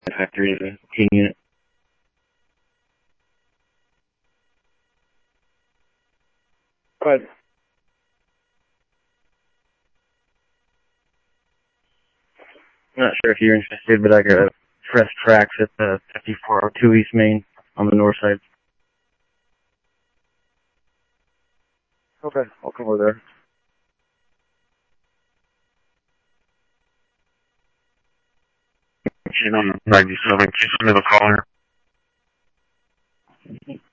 factory is a heating unit. Go ahead. I'm not sure if you're interested, but I got fresh tracks at the 5402 East Main on the north side. Okay, I'll come over there. She's on 97. Can you send me the call here?